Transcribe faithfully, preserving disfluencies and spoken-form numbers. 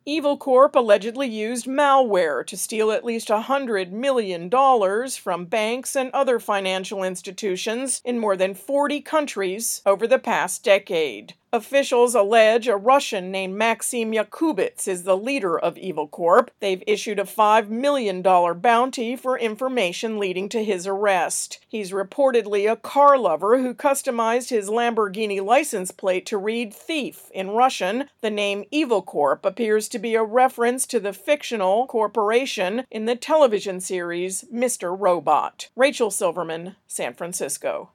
Evil Corp allegedly used malware to steal at least one hundred million dollars from banks and other financial institutions in more than forty countries over the past decade. Officials allege a Russian named Maxim Yakubits is the leader of Evil Corp. They've issued a five million dollars bounty for information leading to his arrest. He's reportedly a car lover who customized his Lamborghini license plate to read thief in Russian. The name Evil Corp appears to be a reference to the fictional corporation in the television series Mister Robot. Rachel Silverman, San Francisco.